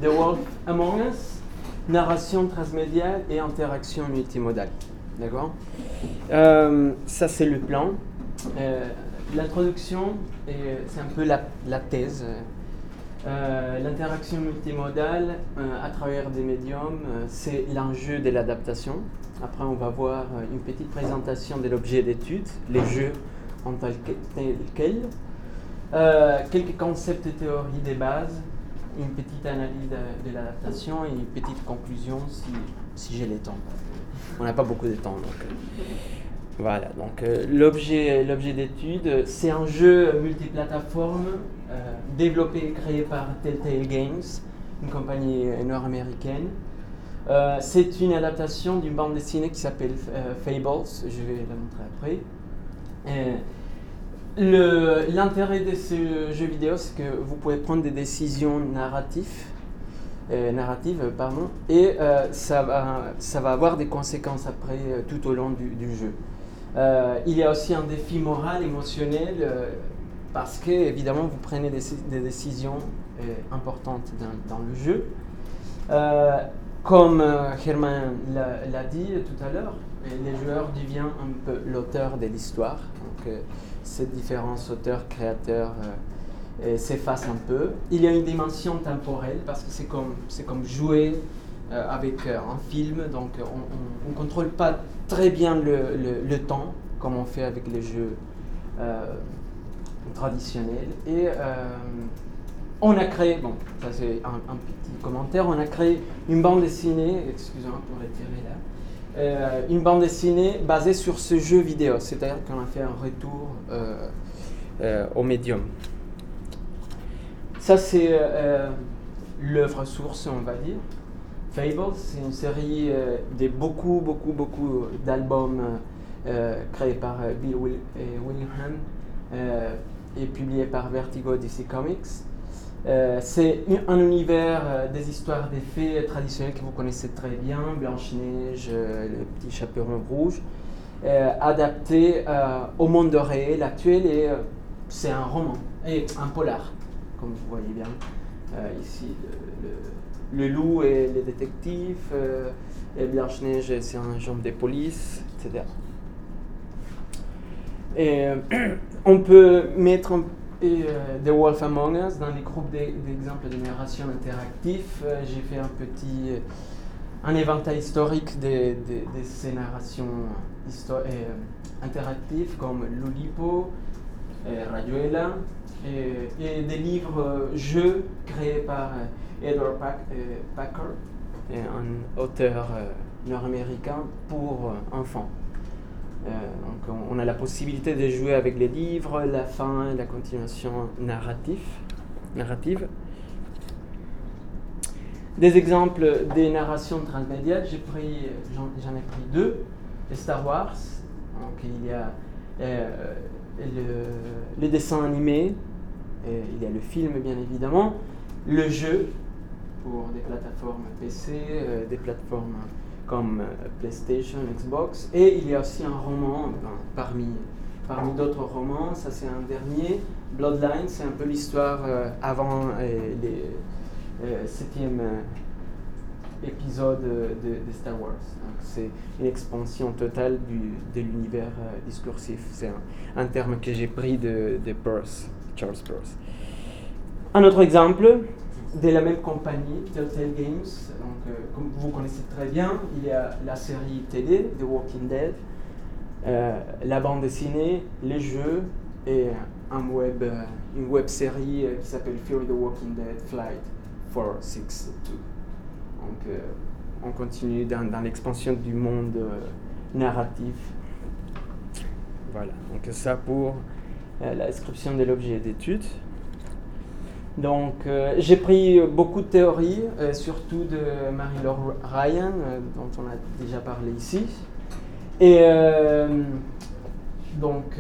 The Wolf Among Us, narration transmédiale et interaction multimodale. D'accord. Ça, c'est le plan. L'introduction, c'est un peu la thèse. L'interaction multimodale à travers des médiums, c'est l'enjeu de l'adaptation. Après, on va voir une petite présentation de l'objet d'étude, les jeux en tel quel, quelques concepts et théories des bases, une petite analyse de l'adaptation et une petite conclusion si j'ai le temps. On n'a pas beaucoup de temps, donc voilà. Donc l'objet d'étude, c'est un jeu multiplateforme développé et créé par Telltale Games, une compagnie nord-américaine. C'est une adaptation d'une bande dessinée qui s'appelle Fables, je vais la montrer après. L'intérêt de ce jeu vidéo, c'est que vous pouvez prendre des décisions narratives, et ça va avoir des conséquences après tout au long du jeu. Il y a aussi un défi moral, émotionnel, parce que évidemment vous prenez des décisions importantes dans le jeu. Comme Herman l'a dit tout à l'heure, les joueurs deviennent un peu l'auteur de l'histoire. Donc ces différents auteurs, créateurs s'effacent un peu. Il y a une dimension temporelle parce que c'est comme jouer avec un film. Donc on ne contrôle pas très bien le temps comme on fait avec les jeux traditionnels. Et on a créé, bon, ça c'est un petit commentaire, on a créé une bande dessinée, excusez-moi pour retirer là, une bande dessinée basée sur ce jeu vidéo, c'est-à-dire qu'on a fait un retour au médium. Ça c'est l'œuvre source, on va dire. Fables, c'est une série de beaucoup d'albums créés par Bill Willingham et publiés par Vertigo DC Comics. C'est un univers des histoires des fées traditionnelles que vous connaissez très bien, Blanche-Neige, le petit chaperon rouge, adapté au monde réel actuel, et c'est un roman, et un polar, comme vous voyez bien. Ici, le loup et les détectives, et Blanche-Neige, c'est un genre de police, etc. Et on peut mettre The Wolf Among Us dans les groupes d'exemples de narration interactive. J'ai fait un éventail historique de ces narrations interactives comme Lulipo, Rayuela, et des livres-jeux créés par Edward Packard, un auteur nord-américain pour enfants. Donc on a la possibilité de jouer avec les livres, la fin et la continuation narrative. Des exemples des narrations transmédiales, j'en ai pris deux. Star Wars, donc il y a les dessins animés, il y a le film bien évidemment, le jeu pour des plateformes PC, des plateformes comme PlayStation, Xbox, et il y a aussi un roman parmi d'autres romans. Ça c'est un dernier, Bloodline, c'est un peu l'histoire avant les 7e épisode de Star Wars. Donc, c'est une expansion totale de l'univers discursif. C'est un terme que j'ai pris de Charles Peirce. Un autre exemple de la même compagnie, Telltale Games. Donc, comme vous connaissez très bien, il y a la série télé, The Walking Dead, la bande dessinée, les jeux et une web série qui s'appelle Fear the Walking Dead Flight 462. Donc, on continue dans l'expansion du monde narratif. Voilà, donc ça pour la description de l'objet d'étude. Donc, j'ai pris beaucoup de théories, surtout de Mary-Laure Ryan, dont on a déjà parlé ici. Et donc,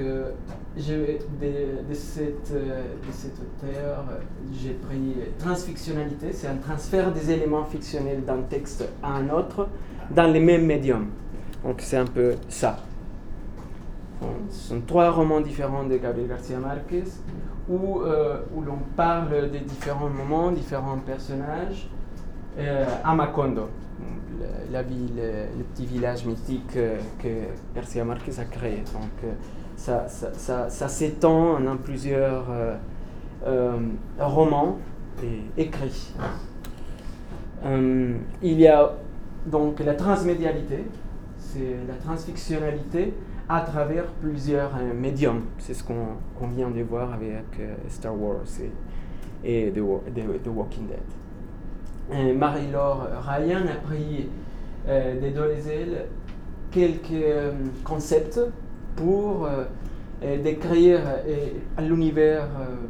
de cet auteur, j'ai pris transfictionnalité, c'est un transfert des éléments fictionnels d'un texte à un autre dans les mêmes médiums. Donc, c'est un peu ça. Ce sont 3 romans différents de Gabriel García Márquez où l'on parle des différents moments, différents personnages, à Macondo, la ville, le petit village mythique que Garcia Marquez a créé. Donc ça s'étend en plusieurs romans écrits. Il y a donc la transmédialité, c'est la transfictionnalité à travers plusieurs médiums. C'est ce qu'on vient de voir avec Star Wars et The Walking Dead. Marie-Laure Ryan a pris des Dolezal quelques concepts pour décrire l'univers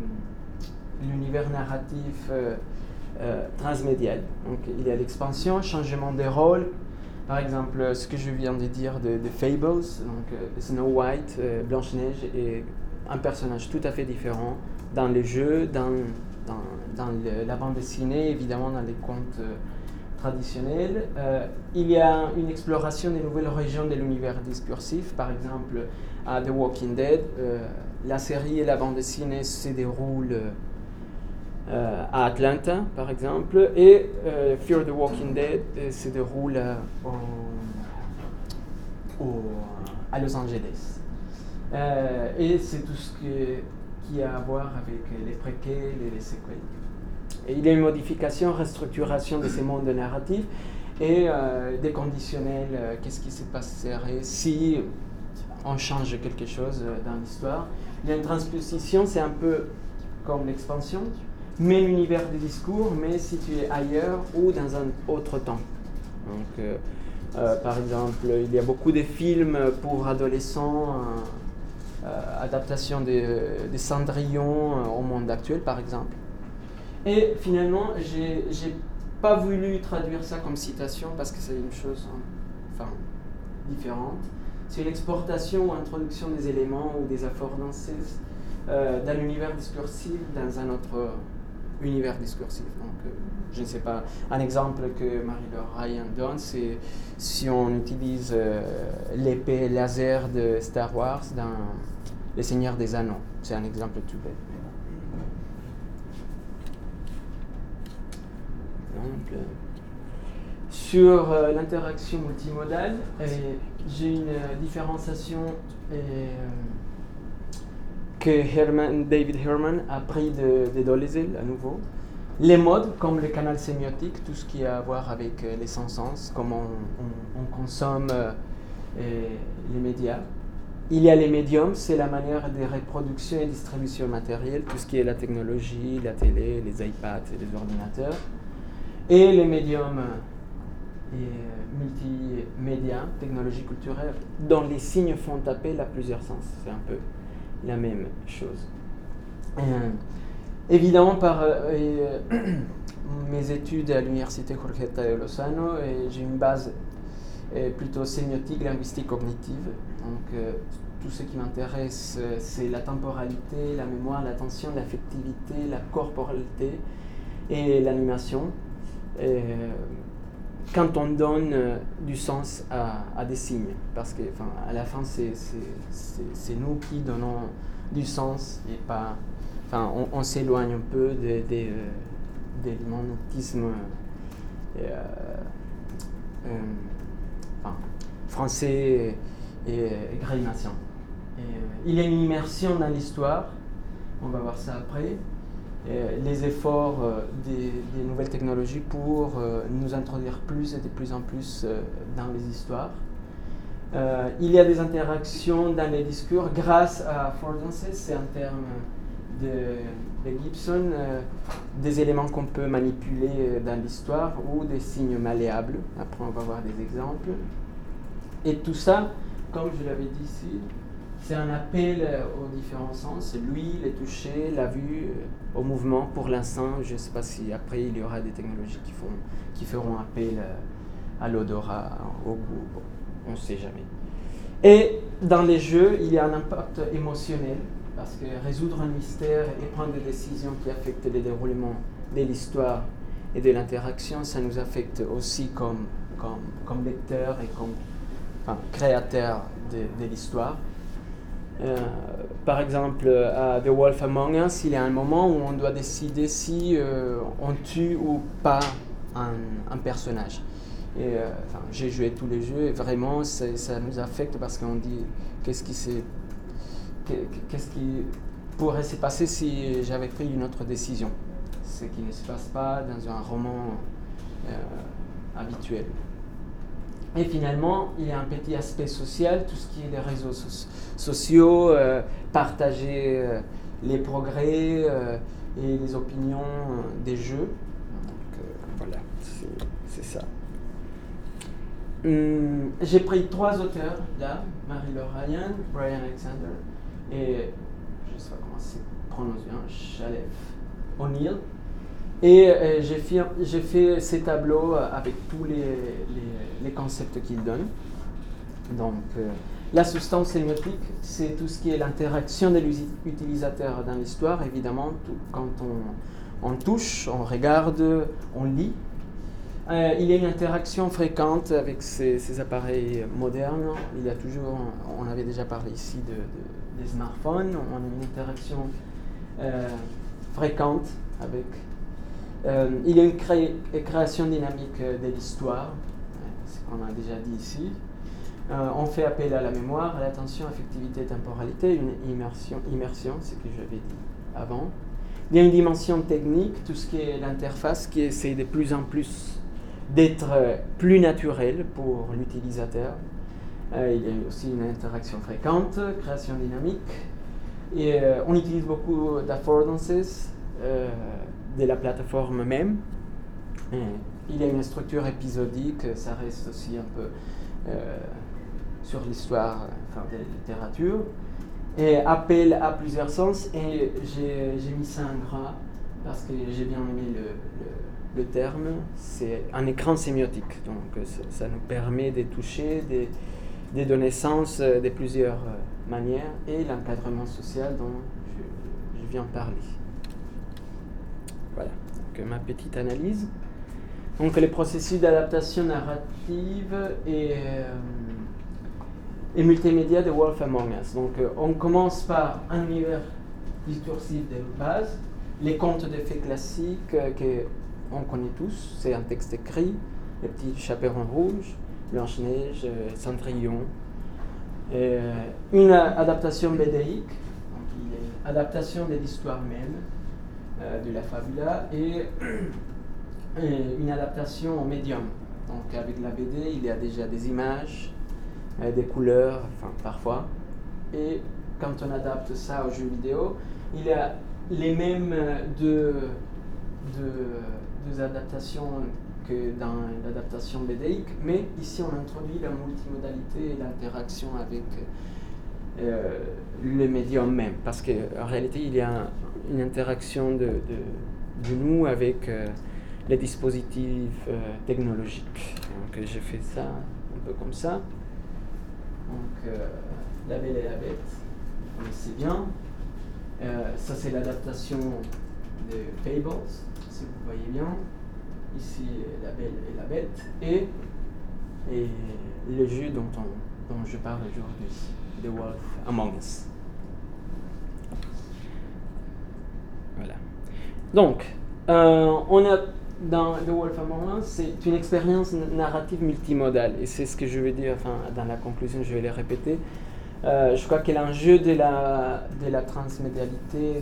narratif transmédial. Donc il y a l'expansion, changement de rôle. Par exemple, ce que je viens de dire de Fables, donc Snow White, Blanche-Neige est un personnage tout à fait différent dans les jeux, dans la bande dessinée, évidemment dans les contes traditionnels. Il y a une exploration des nouvelles régions de l'univers discursif, par exemple à The Walking Dead. La série et la bande dessinée se déroulent à Atlanta, par exemple, et Fear the Walking Dead se déroule à Los Angeles. Et c'est tout ce qui a à voir avec les préquels et les séquelles. Et il y a une modification, restructuration de ces mondes narratifs et des conditionnels, qu'est-ce qui se passerait si on change quelque chose dans l'histoire. Il y a une transposition, c'est un peu comme l'expansion, même univers de discours, mais situé ailleurs ou dans un autre temps. Donc, par exemple, il y a beaucoup de films pour adolescents, adaptation de Cendrillon au monde actuel, par exemple. Et finalement, j'ai pas voulu traduire ça comme citation parce que c'est une chose différente. C'est l'exportation ou introduction des éléments ou des affordances d'un univers discursif dans un autre univers discursif. Donc, je ne sais pas, un exemple que Marie-Laure Ryan donne, c'est si on utilise l'épée laser de Star Wars dans Les Seigneurs des Anneaux. C'est un exemple tout bête. Donc, sur l'interaction multimodale, j'ai une différenciation que David Herman a pris de Dolezal à nouveau. Les modes, comme le canal sémiotique, tout ce qui a à voir avec les sens, comment on consomme les médias. Il y a les médiums, c'est la manière de reproduction et distribution matérielle, tout ce qui est la technologie, la télé, les iPads et les ordinateurs. Et les médiums multimédia, technologie culturelle, dont les signes font appel à plusieurs sens. C'est un peu la même chose. Évidemment, par mes études à l'université Jorgetta de Lozano, j'ai une base plutôt sémiotique, linguistique, cognitive. Donc, tout ce qui m'intéresse, c'est la temporalité, la mémoire, l'attention, l'affectivité, la corporalité et l'animation. Quand on donne du sens à des signes, parce que à la fin c'est nous qui donnons du sens et pas, on s'éloigne un peu de l'humanisme français et grénatien. Il y a une immersion dans l'histoire, on va voir ça après. Les efforts des nouvelles technologies pour nous introduire plus et de plus en plus dans les histoires. Il y a des interactions dans les discours grâce à affordances, c'est un terme de Gibson, des éléments qu'on peut manipuler dans l'histoire ou des signes malléables. Après, on va voir des exemples. Et tout ça, comme je l'avais dit ici, c'est un appel aux différents sens, l'ouïe, le toucher, la vue, au mouvement. Pour l'instant, je ne sais pas si après il y aura des technologies qui feront appel à l'odorat, au goût, bon, on ne sait jamais. Et dans les jeux, il y a un impact émotionnel, parce que résoudre un mystère et prendre des décisions qui affectent le déroulement de l'histoire et de l'interaction, ça nous affecte aussi comme lecteurs et comme créateurs de l'histoire. Par exemple, à The Wolf Among Us, il y a un moment où on doit décider si on tue ou pas un personnage. Et j'ai joué tous les jeux et vraiment ça nous affecte parce qu'on dit qu'est-ce qui pourrait se passer si j'avais pris une autre décision, ce qui ne se passe pas dans un roman habituel. Et finalement, il y a un petit aspect social, tout ce qui est les réseaux sociaux, partager les progrès et les opinions des jeux. Donc voilà, c'est ça. J'ai pris 3 auteurs là, Marie-Laure Ryan, Brian Alexander et je ne sais pas comment c'est prononcé, Shalef O'Neill. Et j'ai fait ces tableaux avec tous les concepts qu'ils donnent. Donc, la substance sémiotique, c'est tout ce qui est l'interaction de l'utilisateur dans l'histoire. Évidemment, quand on touche, on regarde, on lit. Il y a une interaction fréquente avec ces appareils modernes. Il y a toujours, on avait déjà parlé ici des smartphones. On a une interaction fréquente avec. Il y a une création dynamique de l'histoire, ce qu'on a déjà dit ici. On fait appel à la mémoire, à l'attention, affectivité, temporalité, une immersion, ce que j'avais dit avant. Il y a une dimension technique, tout ce qui est l'interface qui essaie de plus en plus d'être plus naturel pour l'utilisateur. Il y a aussi une interaction fréquente, création dynamique. Et on utilise beaucoup d'affordances de la plateforme même. Il y a une structure épisodique, ça reste aussi un peu sur l'histoire de la littérature. Et appel à plusieurs sens, et j'ai mis ça en gras parce que j'ai bien aimé le terme. C'est un écran sémiotique, donc ça nous permet de toucher, de donner sens de plusieurs manières, et l'encadrement social dont je viens de parler. Voilà, donc ma petite analyse. Donc les processus d'adaptation narrative et multimédia de Wolf Among Us. Donc on commence par un univers discursif de base, les contes de fées classiques qu'on connaît tous, c'est un texte écrit, les petits chaperons rouges, Blanche-Neige, Cendrillon. Une adaptation bédéique, donc il y a une adaptation de l'histoire même, de la fabula, et une adaptation au médium. Donc avec la BD, il y a déjà des images, des couleurs, enfin parfois. Et quand on adapte ça aux jeux vidéo, il y a les mêmes deux adaptations que dans l'adaptation bédéique, mais ici on introduit la multimodalité et l'interaction avec le médium même, parce qu'en réalité il y a une interaction de nous avec les dispositifs technologiques. Donc j'ai fait ça un peu comme ça. Donc La Belle et la Bête, vous connaissez bien. Ça c'est l'adaptation de Fables, si vous voyez bien. Ici La Belle et la Bête et le jeu dont je parle aujourd'hui, The Wolf Among Us. Voilà. Donc, on a dans The Wolf Among Us, c'est une expérience narrative multimodale, et c'est ce que je veux dire, enfin, dans la conclusion, je vais le répéter. Je crois que l'enjeu de la transmédialité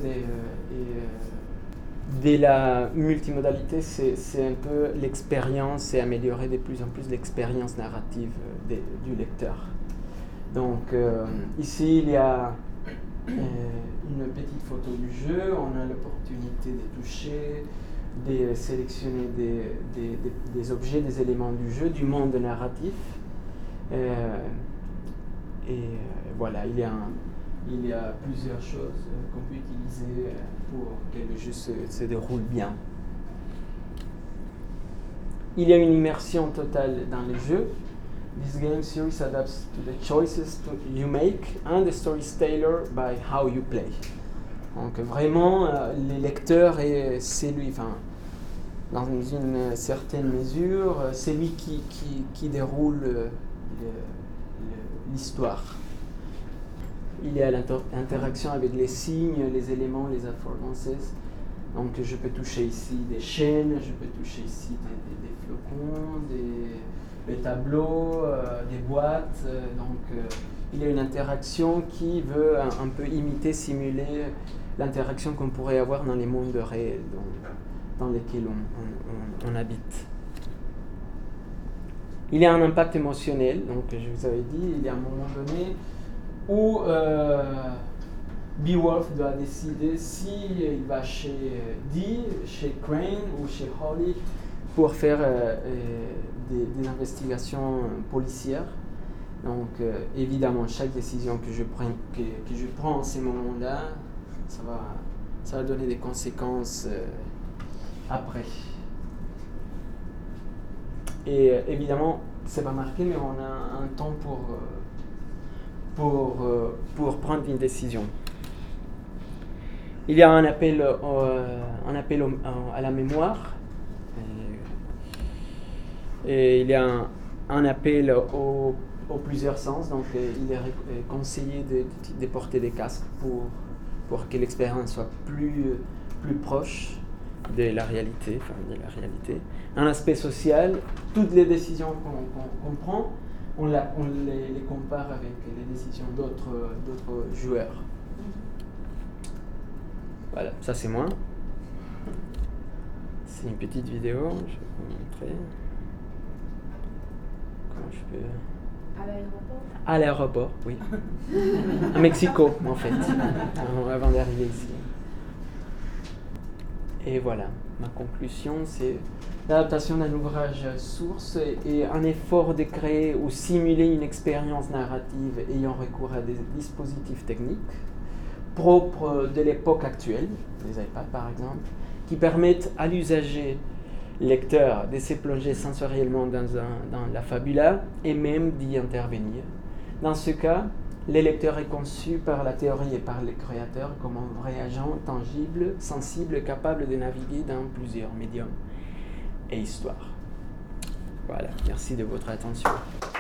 de la multimodalité, c'est un peu l'expérience et améliorer de plus en plus l'expérience narrative du lecteur. Donc ici, il y a une petite photo du jeu, on a l'opportunité de toucher, de sélectionner des objets, des éléments du jeu, du monde narratif. Voilà, il y a plusieurs choses qu'on peut utiliser pour que le jeu se déroule bien. Il y a une immersion totale dans le jeu. This game series adapts to the choices you make and the story is tailored by how you play. Donc vraiment, le lecteur c'est lui, enfin, dans une certaine mesure, c'est lui qui déroule l'histoire. Il y a l'interaction avec les signes, les éléments, les affordances. Donc je peux toucher ici des chaînes, je peux toucher ici des flocons, des tableaux, des boîtes. Il y a une interaction qui veut un peu imiter, simuler l'interaction qu'on pourrait avoir dans les mondes réels dans lesquels on habite. Il y a un impact émotionnel, donc je vous avais dit, il y a un moment donné où Beowulf doit décider s'il va chez Dee, chez Crane ou chez Holly pour faire des investigations policières. Donc évidemment, chaque décision que je prends en ces moments-là, ça va donner des conséquences après. Et évidemment, c'est pas marqué, mais on a un temps pour prendre une décision. Il y a un appel à la mémoire. Et il y a un appel aux plusieurs sens. Donc, il est conseillé de porter des casques pour que l'expérience soit plus proche de la réalité. Un aspect social, toutes les décisions qu'on prend, on les compare avec les décisions d'autres joueurs. Voilà, ça c'est moi. C'est une petite vidéo, je vais vous montrer. Comment je peux... À l'aéroport ? À l'aéroport, oui. À Mexico, en fait, avant d'arriver ici. Et voilà, ma conclusion, c'est l'adaptation d'un ouvrage source et un effort de créer ou simuler une expérience narrative ayant recours à des dispositifs techniques propres de l'époque actuelle, les iPads par exemple, qui permettent à l'usager lecteur de se plonger sensoriellement dans la fabula et même d'y intervenir. Dans ce cas, le lecteur est conçu par la théorie et par le créateur comme un vrai agent tangible, sensible, capable de naviguer dans plusieurs médiums et histoires. Voilà, merci de votre attention.